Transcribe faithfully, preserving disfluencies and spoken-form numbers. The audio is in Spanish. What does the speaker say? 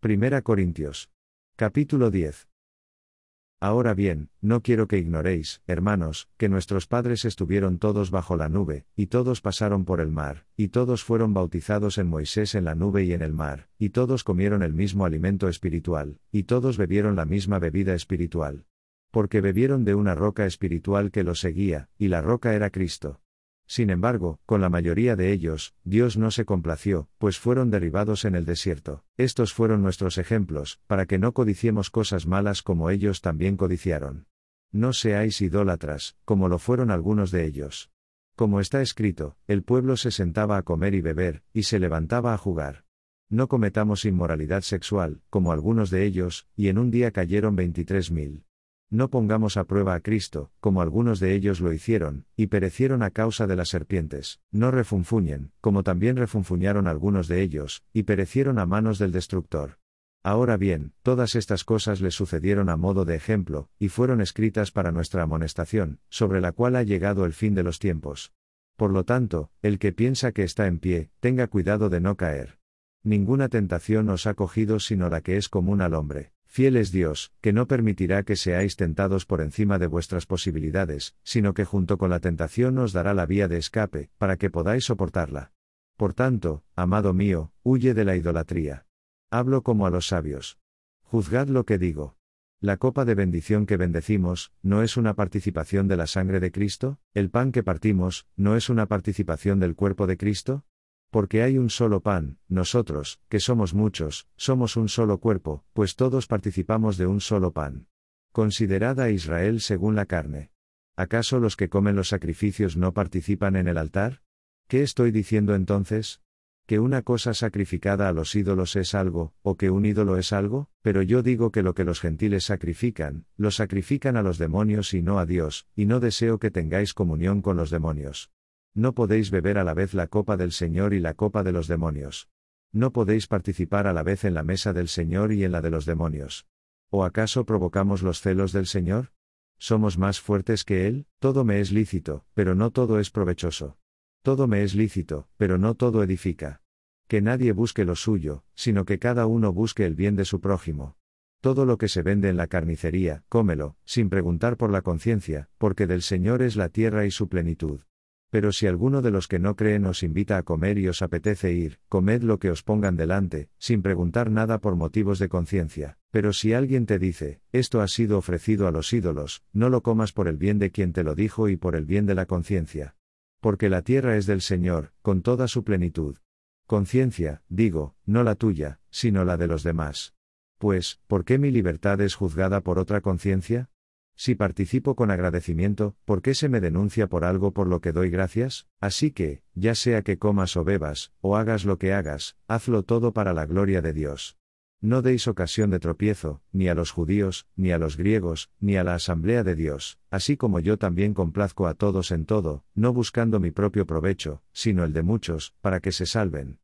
Primera Corintios. Capítulo diez. Ahora bien, no quiero que ignoréis, hermanos, que nuestros padres estuvieron todos bajo la nube, y todos pasaron por el mar, y todos fueron bautizados en Moisés en la nube y en el mar, y todos comieron el mismo alimento espiritual, y todos bebieron la misma bebida espiritual. Porque bebieron de una roca espiritual que los seguía, y la roca era Cristo. Sin embargo, con la mayoría de ellos, Dios no se complació, pues fueron derribados en el desierto. Estos fueron nuestros ejemplos, para que no codiciemos cosas malas como ellos también codiciaron. No seáis idólatras, como lo fueron algunos de ellos. Como está escrito, el pueblo se sentaba a comer y beber, y se levantaba a jugar. No cometamos inmoralidad sexual, como algunos de ellos, y en un día cayeron veintitrés mil. No pongamos a prueba a Cristo, como algunos de ellos lo hicieron, y perecieron a causa de las serpientes. No refunfuñen, como también refunfuñaron algunos de ellos, y perecieron a manos del destructor. Ahora bien, todas estas cosas les sucedieron a modo de ejemplo, y fueron escritas para nuestra amonestación, sobre la cual ha llegado el fin de los tiempos. Por lo tanto, el que piensa que está en pie, tenga cuidado de no caer. Ninguna tentación os ha cogido sino la que es común al hombre. Fiel es Dios, que no permitirá que seáis tentados por encima de vuestras posibilidades, sino que junto con la tentación os dará la vía de escape, para que podáis soportarla. Por tanto, amado mío, huye de la idolatría. Hablo como a los sabios. Juzgad lo que digo. La copa de bendición que bendecimos, ¿no es una participación de la sangre de Cristo? ¿El pan que partimos, no es una participación del cuerpo de Cristo? Porque hay un solo pan, nosotros, que somos muchos, somos un solo cuerpo, pues todos participamos de un solo pan. Considerad a Israel según la carne. ¿Acaso los que comen los sacrificios no participan en el altar? ¿Qué estoy diciendo entonces? ¿Que una cosa sacrificada a los ídolos es algo, o que un ídolo es algo? Pero yo digo que lo que los gentiles sacrifican, lo sacrifican a los demonios y no a Dios, y no deseo que tengáis comunión con los demonios. No podéis beber a la vez la copa del Señor y la copa de los demonios. No podéis participar a la vez en la mesa del Señor y en la de los demonios. ¿O acaso provocamos los celos del Señor? ¿Somos más fuertes que Él? Todo me es lícito, pero no todo es provechoso. Todo me es lícito, pero no todo edifica. Que nadie busque lo suyo, sino que cada uno busque el bien de su prójimo. Todo lo que se vende en la carnicería, cómelo, sin preguntar por la conciencia, porque del Señor es la tierra y su plenitud. Pero si alguno de los que no creen os invita a comer y os apetece ir, comed lo que os pongan delante, sin preguntar nada por motivos de conciencia. Pero si alguien te dice, esto ha sido ofrecido a los ídolos, no lo comas por el bien de quien te lo dijo y por el bien de la conciencia. Porque la tierra es del Señor, con toda su plenitud. Conciencia, digo, no la tuya, sino la de los demás. Pues, ¿por qué mi libertad es juzgada por otra conciencia? Si participo con agradecimiento, ¿por qué se me denuncia por algo por lo que doy gracias? Así que, ya sea que comas o bebas, o hagas lo que hagas, hazlo todo para la gloria de Dios. No deis ocasión de tropiezo, ni a los judíos, ni a los griegos, ni a la asamblea de Dios, así como yo también complazco a todos en todo, no buscando mi propio provecho, sino el de muchos, para que se salven.